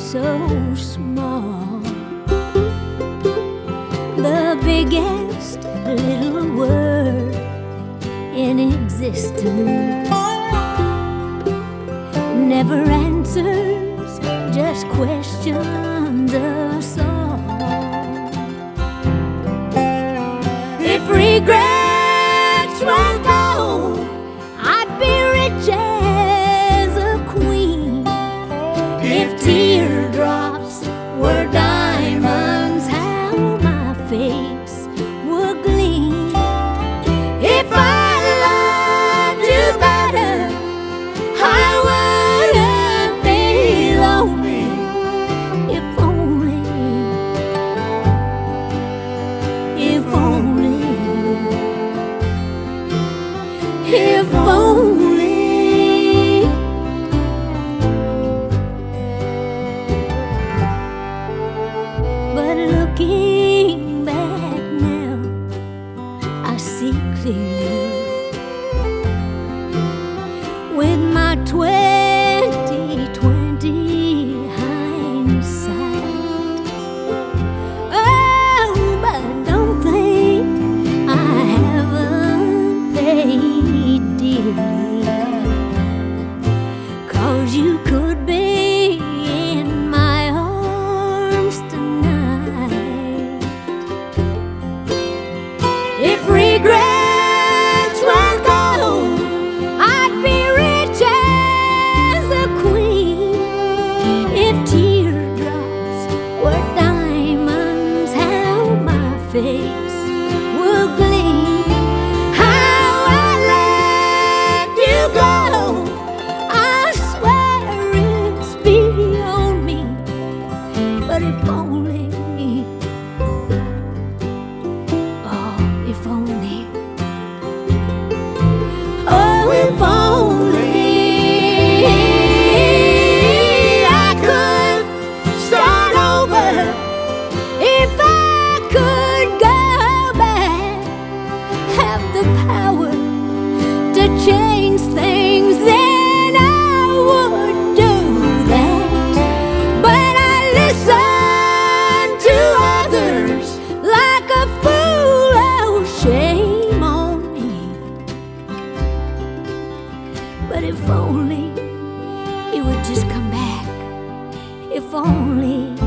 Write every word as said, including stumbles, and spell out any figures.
so small. The biggest little word in existence never answers, just questions us all. If regrets were gold, I'd be rich as a queen. If teardrops were diamonds, how my face would gleam. If I loved you better, I wouldn't be lonely. If only, if only, if only. But looking back now, I see clearly with my twenty twenty hindsight. Oh, but don't think I haven't paid dearly, 'cause you could be in my arms tonight. If regrets were gold, I'd be rich as a queen. If teardrops were diamonds, how my face would gleam. How I let you go, I swear it's beyond me. But if only, oh, if only, oh, if only I could start over. If I could go back, have the power to change things, then I would do that. But I listen to others like a fool, oh, shame on me. But if only you would just come back, if only